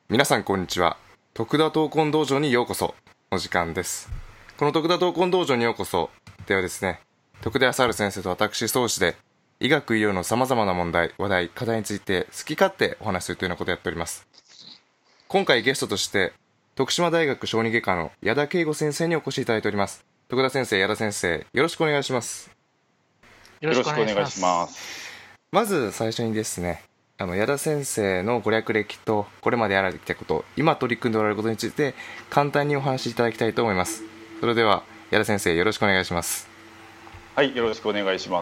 皆さんこんにちは。徳田闘魂道場にようこその時間です。この徳田闘魂道場にようこそではですね、徳田康治先生と私宗師で医学医療の様々な問題、話題、課題について好き勝手お話しするというようなことをやっております。今回ゲストとして徳島大学小児外科の矢田圭吾先生にお越しいただいております。徳田先生、矢田先生、よろしくお願いします。 よろしくお願いします。 まず最初にですね、矢田先生のご略歴とこれまでやられてきたこと、今取り組んでおられることについて簡単にお話しいただきたいと思います。それでは矢田先生、よろしくお願いします。 はい、よろしくお願いします。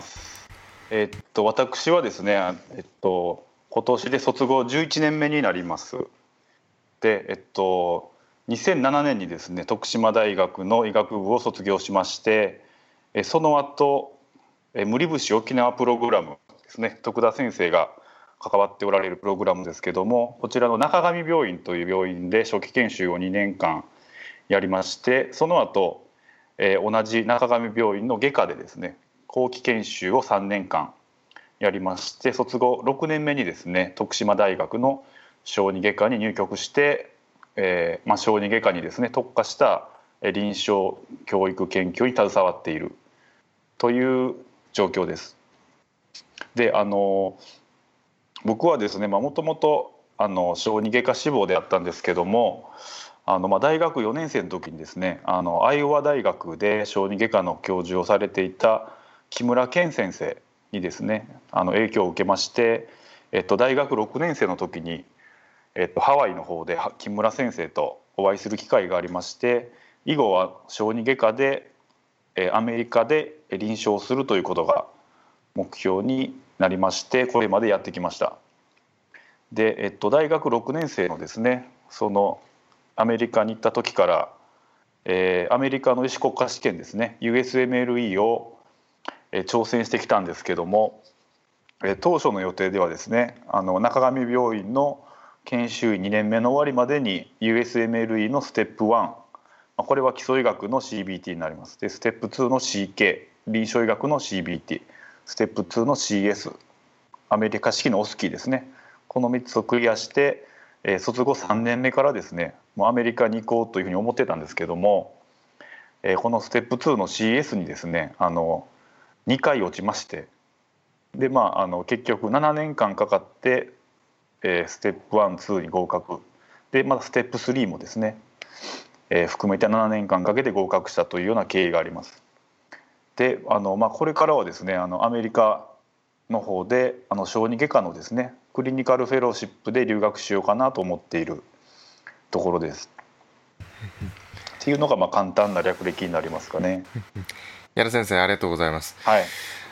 私はですね、今年で卒業11年目になります。で、2007年にですね、徳島大学の医学部を卒業しまして、その後無理節沖縄プログラムですね、徳田先生が関わっておられるプログラムですけども、こちらの中上病院という病院で初期研修を2年間やりまして、その後、同じ中上病院の外科でですね、後期研修を3年間やりまして、卒後6年目にですね、徳島大学の小児外科に入局して、小児外科にですね特化した臨床教育研究に携わっているという状況です。で、僕はですね、もともと小児外科志望であったんですけども、大学4年生の時にですね、アイオワ大学で小児外科の教授をされていた木村健先生にですね影響を受けまして、大学6年生の時に、ハワイの方で木村先生とお会いする機会がありまして、以後は小児外科でアメリカで臨床するということが目標になりまして、これまでやってきました。で、大学6年生のですね、そのアメリカに行った時から、アメリカの医師国家試験ですね USMLE を挑戦してきたんですけども、当初の予定ではですね、中上病院の研修医2年目の終わりまでに USMLE のステップ1、これは基礎医学の CBT になります。でステップ2の CK 臨床医学の CBT、 ステップ2の CS アメリカ式のオスキーですね、この3つをクリアして、卒後3年目からですねもうアメリカに行こうというふうに思ってたんですけども、このステップ2の CS にですね2回落ちまして、で結局7年間かかって、ステップ1、2に合格で、まだステップ3もですね、含めて7年間かけて合格したというような経緯があります。でこれからはですねアメリカの方で小児外科のですねクリニカルフェローシップで留学しようかなと思っているところですっていうのが簡単な略歴になりますかね。 矢田先生、ありがとうございます。 はい。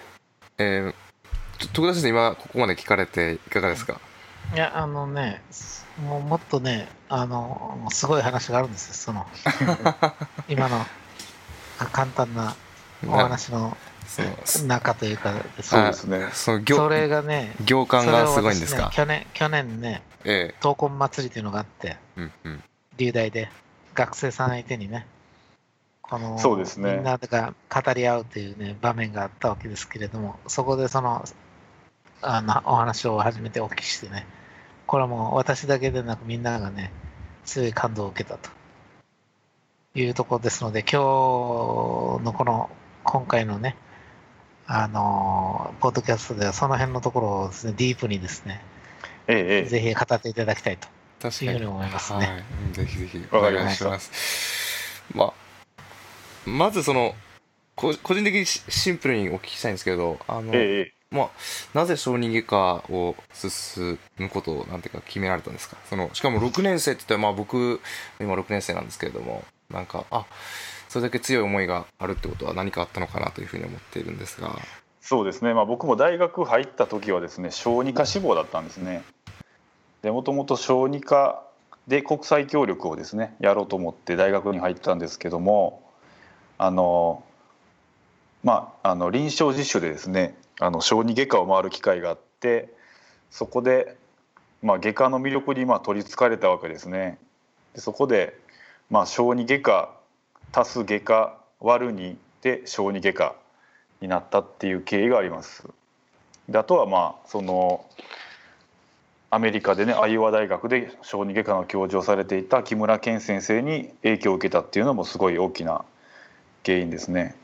徳田先生、今ここまで聞かれていかがですか？ いや、もっとね、すごい話があるんですよ、今の簡単なお話の中というかですね。 そうですね。 それがね、 行間がすごいんですか？ 去年ね、闘魂祭りというのがあって、流大で学生さん相手にね、 そうですね、 みんなが語り合うというね場面があったわけですけれども、そこでお話を初めてお聞きしてね、これはもう私だけでなくみんながね強い感動を受けたというところですので、今日の今回のねポッドキャストではその辺のところをですねディープにですね、ぜひ語っていただきたいというふうに思いますね。 はい、ぜひぜひお願いします。まず個人的にシンプルにお聞きしたいんですけど、なぜ小児外科を進むことをなんていうか決められたんですか？しかも6年生って言ったら、僕今6年生なんですけれども、それだけ強い思いがあるってことは何かあったのかなというふうに思っているんですが。 そうですね、僕も大学入った時はですね小児科志望だったんですね。でもともと小児科で国際協力をですねやろうと思って大学に入ったんですけども、臨床実習でですね小児外科を回る機会があって、そこで、外科の魅力に取りつかれたわけですね。でそこで、小児外科足す外科割る2で小児外科になったっていう経緯があります。であとはアメリカでねアイオワ大学で小児外科の教授をされていた木村健先生に影響を受けたっていうのもすごい大きな原因ですね。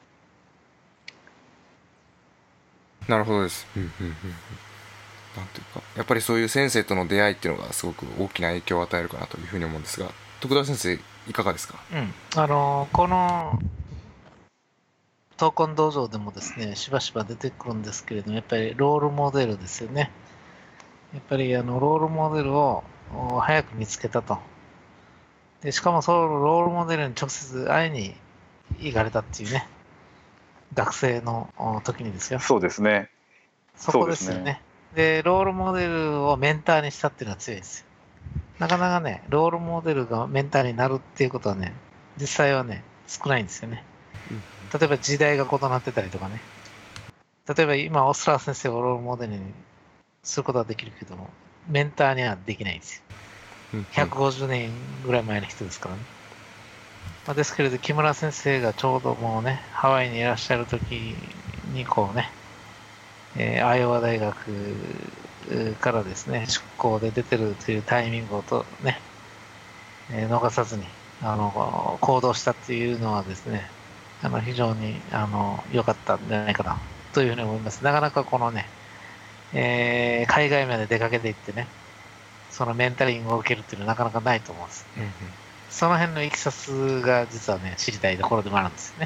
なるほどです。なんていうかやっぱりそういう先生との出会いっていうのがすごく大きな影響を与えるかなというふうに思うんですが、徳田先生いかがですか？ この闘魂道場でもですね、しばしば出てくるんですけれども、やっぱりロールモデルですよね。やっぱりロールモデルを早く見つけたと。で、しかもそのロールモデルに直接会いに行かれたっていうね、学生の時にですよ。 そうですね。 そこですよね。で、ロールモデルをメンターにしたっていうのは強いですよ。なかなかね、ロールモデルがメンターになるっていうことはね、実際はね、少ないんですよね。例えば時代が異なってたりとかね。例えば今、オスラー先生をロールモデルにすることはできるけども、メンターにはできないんですよ。150年ぐらい前の人ですからね。ですけれど、木村先生がちょうどもうね、ハワイにいらっしゃる時にこうね、アイオワ大学からですね、出向で出てるというタイミングをとね、逃さずに行動したっていうのはですね、非常に良かったんじゃないかなというふうに思います。なかなかこのね、海外まで出かけていってね、そのメンタリングを受けるっていうのはなかなかないと思うんです。その辺のいきさつが実はね、知りたいところでもあるんですよね。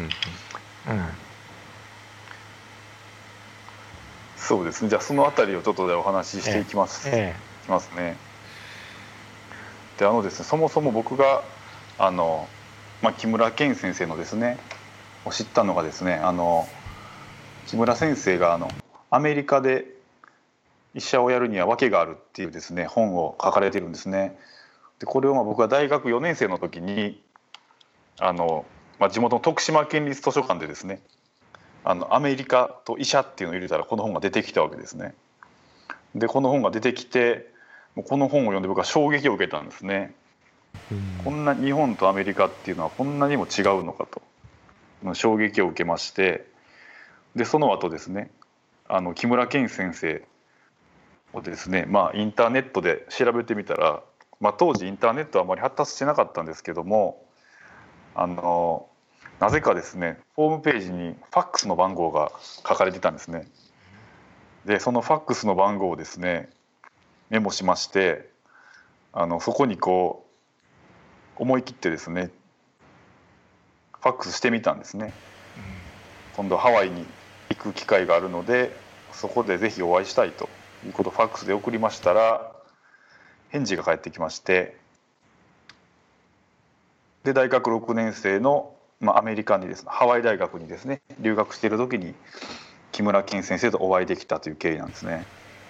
そうですね。じゃあそのあたりをちょっとでお話ししていきます。いきますね。でですね、そもそも僕が木村健先生のですねを知ったのがですね、木村先生がアメリカで医者をやるには訳があるっていうですね本を書かれているんですね。でこれを僕が大学4年生の時に地元の徳島県立図書館でですねアメリカと医者っていうのを入れたらこの本が出てきたわけですね。でこの本が出てきてこの本を読んで僕は衝撃を受けたんですね。こんな日本とアメリカっていうのはこんなにも違うのかと衝撃を受けまして、でその後ですね木村健先生をですねインターネットで調べてみたら、当時インターネットはあまり発達してなかったんですけどもなぜかですねホームページにファックスの番号が書かれてたんですね。でそのファックスの番号をですねメモしまして、そこにこう思い切ってですねファックスしてみたんですね。今度ハワイに行く機会があるのでそこでぜひお会いしたいということをファックスで送りましたら返事が返ってきまして、で大学6年生の、アメリカにですねハワイ大学にですね留学している時に木村健先生とお会いできたという経緯なんですね。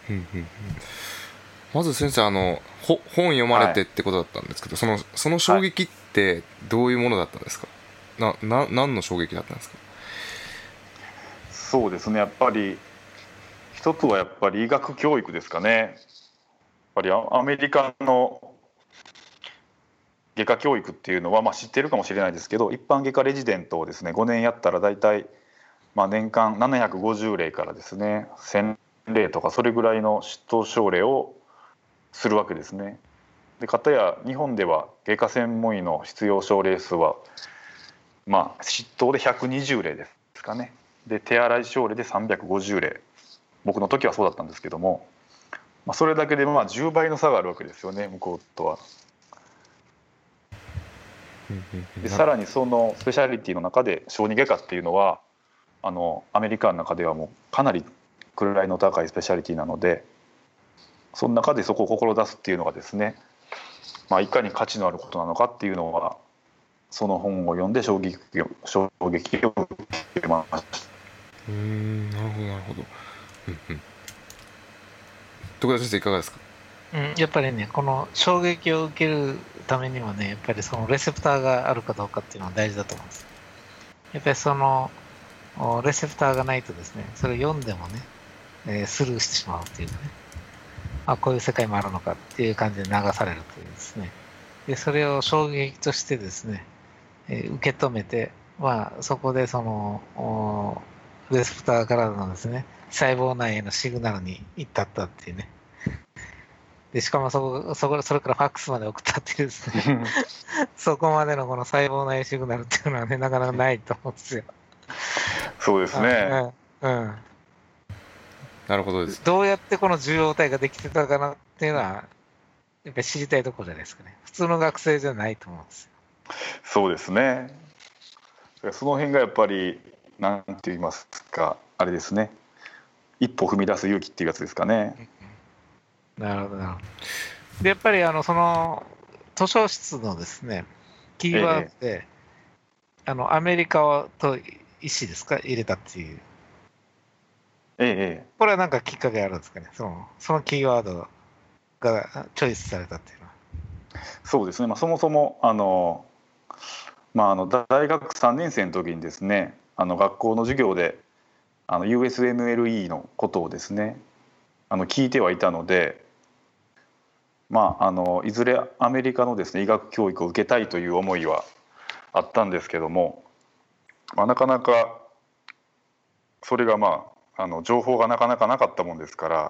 まず先生本読まれてってことだったんですけど、その衝撃ってどういうものだったんですか？何の衝撃だったんですか？ そうですね、やっぱり一つはやっぱり医学教育ですかね。やっぱりアメリカの外科教育っていうのは、知ってるかもしれないですけど、一般外科レジデントをですね5年やったら大体年間750例からですね1000例とかそれぐらいの出頭症例をするわけですね。で片や日本では外科専門医の必要症例数は執刀で120例ですかね。で手洗い症例で350例、僕の時はそうだったんですけども、それだけで10倍の差があるわけですよね向こうとは。でさらにそのスペシャリティの中で小児外科っていうのはアメリカの中ではもうかなり位の高いスペシャリティなので、その中でそこを志すっていうのがですね、いかに価値のあることなのかっていうのはその本を読んで衝撃を受けました。 なるほどなるほど。徳田先生いかがですか？ やっぱりねこの衝撃を受けるためにはねやっぱりそのレセプターがあるかどうかっていうのは大事だと思うんです。やっぱりそのレセプターがないとですねそれを読んでもね、スルーしてしまうっていうね、こういう世界もあるのかっていう感じで流されるというですね、でそれを衝撃としてですね、受け止めてそこでそのレセプターからのですね細胞内へのシグナルに至ったっていうね、 でしかもそれからファックスまで送ったっていうですねそこまでのこの細胞内シグナルっていうのはね、なかなかないと思うんですよ。 そうですね。 なるほどです。 どうやってこの受容体ができてたかなっていうのは、やっぱり知りたいところじゃないですかね。普通の学生じゃないと思うんですよ。 そうですね。その辺がやっぱりなんて言いますか、あれですね。一歩踏み出す勇気っていうやつですかね。 なるほどなるほど。でやっぱりその図書室のですねキーワードで、アメリカと意思ですか入れたっていう。これは何かきっかけあるんですかね。そのキーワードがチョイスされたっていうのは。 そうですね。そもそも大学3年生の時にですね、学校の授業でUSMLE のことをですね聞いてはいたので、いずれアメリカのですね医学教育を受けたいという思いはあったんですけども、なかなかそれが情報がなかなかなかったもんですから、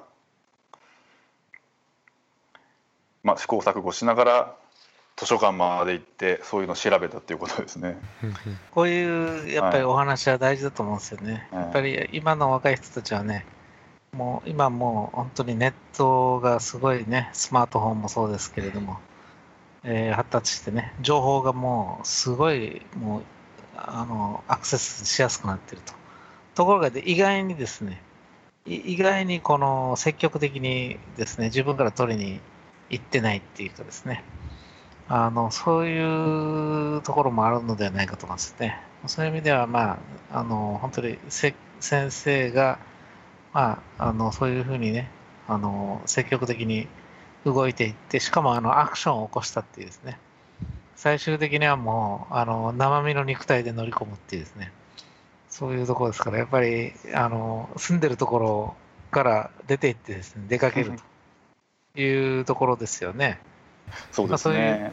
試行錯誤しながら図書館まで行ってそういうのを調べたっていうことですね。 こういうやっぱりお話は大事だと思うんですよね。やっぱり今の若い人たちはね、もう今もう本当にネットがすごいね、スマートフォンもそうですけれども、発達してね、情報がもうすごいもうアクセスしやすくなってると。ところが意外にですね、意外にこの積極的にですね、自分から取りに行ってないっていうかですね、そういうところもあるのではないかと思いますね。そういう意味では、本当に先生が、そういうふうにね、積極的に動いていって、しかもアクションを起こしたっていうですね、最終的にはもう生身の肉体で乗り込むっていうですね、そういうところですから、やっぱり住んでるところから出ていってですね、出かけるというところですよね。 そうですね。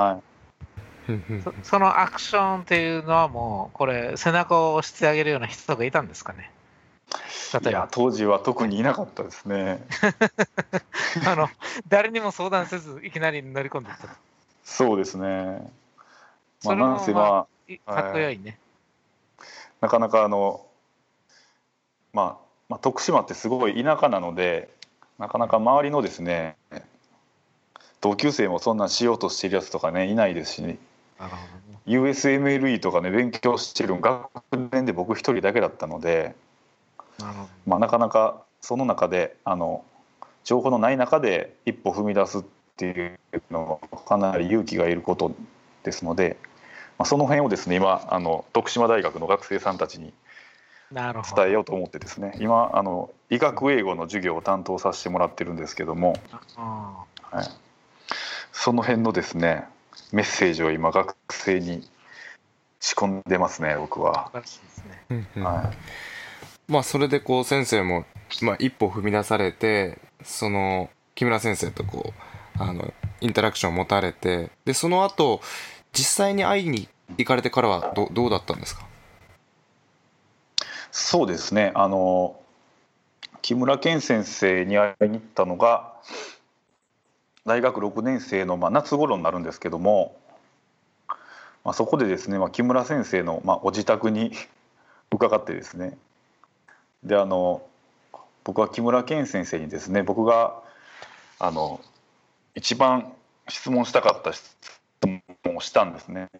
そのアクションっていうのはもうこれ背中を押してあげるような人がいたんですかね。 いや当時は特にいなかったですね。 誰にも相談せずいきなり乗り込んでいったと。 そうですね。 それもかっこよいね。 なかなか徳島ってすごい田舎なので、なかなか周りのですね同級生もそんなんしようとしてるやつとかねいないですし、ね、USMLE とかね勉強してる学年で僕一人だけだったので、なかなかその中で情報のない中で一歩踏み出すっていうのはかなり勇気がいることですので、その辺をですね今徳島大学の学生さんたちに伝えようと思ってですね、今医学英語の授業を担当させてもらってるんですけども、その辺のですねメッセージを今学生に仕込んでますね僕は。 それでこう先生も、一歩踏み出されて、その木村先生とこうインタラクションを持たれて、でその後実際に会いに行かれてからはどうだったんですか？ そうですね、木村健先生に会いに行ったのが大学6年生の夏頃になるんですけども、そこでですね、木村先生のお自宅に伺ってですね、で僕は木村健先生にですね、僕が一番質問したかった質問をしたんですね。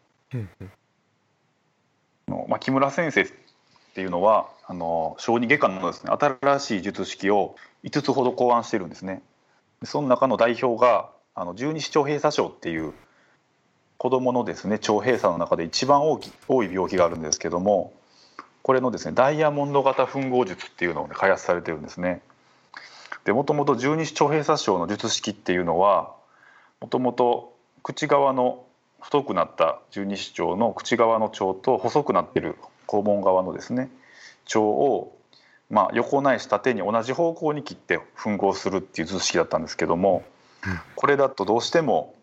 木村先生っていうのは小児外科のですね新しい術式を5つほど考案してるんですね。その中の代表が十二指腸閉鎖症っていう子どものですね腸閉鎖の中で一番多い病気があるんですけども、これのですねダイヤモンド型吻合術っていうのを、開発されてるんですね。でもともと十二指腸閉鎖症の術式っていうのはもともと口側の太くなった十二指腸の口側の腸と細くなっている肛門側のですね腸を横ないし縦に同じ方向に切って吻合するっていう図式だったんですけども、これだとどうしても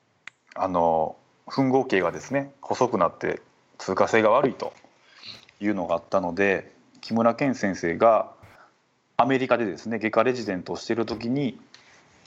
吻合径がですね細くなって通過性が悪いというのがあったので、木村健先生がアメリカでですね外科レジデントをしている時に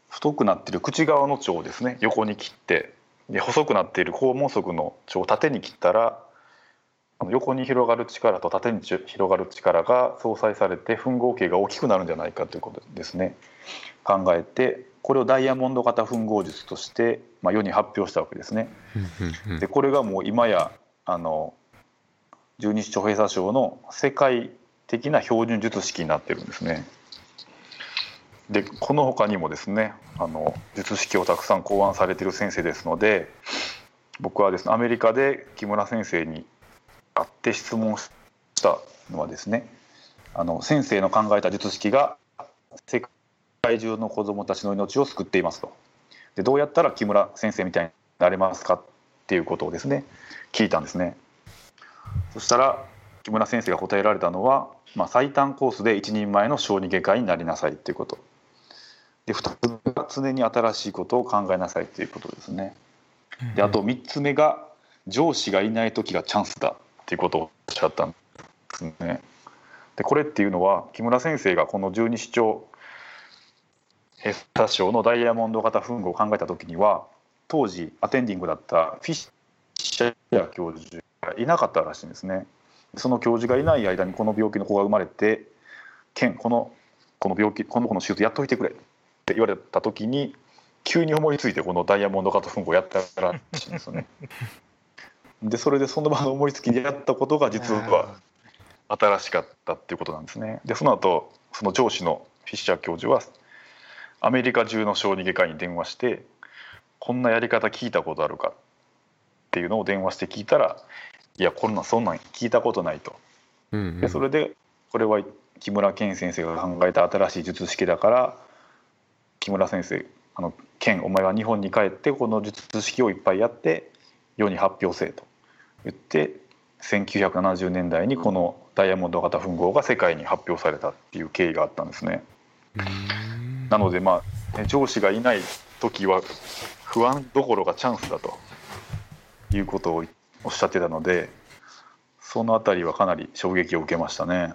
太くなっている口側の腸をですね横に切って、で細くなっている肛門側の腸を縦に切ったら、横に広がる力と縦に広がる力が相殺されて吻合形が大きくなるんじゃないかということですね考えて、これをダイヤモンド型吻合術として、世に発表したわけですね。でこれがもう今や十二指腸閉鎖症の世界的な標準術式になってるんですね。でこの他にもですね術式をたくさん考案されている先生ですので、僕はですねアメリカで木村先生に会って質問したのはですね、先生の考えた術式が世界中の子どもたちの命を救っていますと。でどうやったら木村先生みたいになれますかっていうことをですね聞いたんですね。そしたら木村先生が答えられたのは、最短コースで一人前の小児外科医になりなさいっていうこと。で2つが常に新しいことを考えなさいっていうことですね。であと3つ目が上司がいない時がチャンスだっていうことをおっしゃったんですね。でこれっていうのは木村先生がこの十二指腸閉鎖症のダイヤモンド型吻合を考えた時には、当時アテンディングだったフィッシャー教授がいなかったらしいんですね。その教授がいない間にこの病気の子が生まれて、この病気この子の手術やっといてくれって言われた時に急に思いついてこのダイヤモンド型吻合をやったらしいんですよね。でそれでその場の思いつきでやったことが実は新しかったっていうことなんですね。でその後その上司のフィッシャー教授はアメリカ中の小児外科医に電話して、こんなやり方聞いたことあるかっていうのを電話して聞いたら、いやそんなん聞いたことないと。でそれでこれは木村健先生が考えた新しい術式だから、木村先生健お前は日本に帰ってこの術式をいっぱいやって世に発表せえと言って、1970年代にこのダイヤモンド型吻合が世界に発表されたっていう経緯があったんですね。なので上司がいない時は不安どころがチャンスだということをおっしゃってたので、そのあたりはかなり衝撃を受けましたね。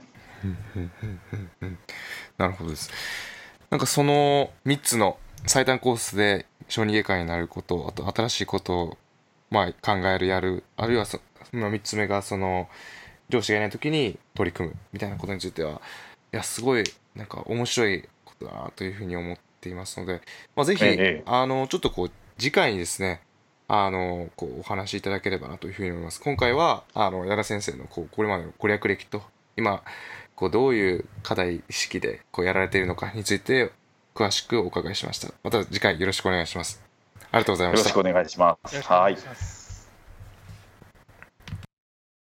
なるほどです。なんかその3つの最短コースで小児外科になること、あと新しいことを考えるやる、あるいはその3つ目がその上司がいない時に取り組むみたいなことについては、いやすごいなんか面白いことだなというふうに思っていますので、ぜひ、ちょっと次回にですねお話しいただければなというふうに思います。今回は矢田先生のこれまでのご略歴と今どういう課題意識でやられているのかについて詳しくお伺いしました。また次回よろしくお願いします。ありがとうございました。 よろしくお願いします。 よろしくお願いします。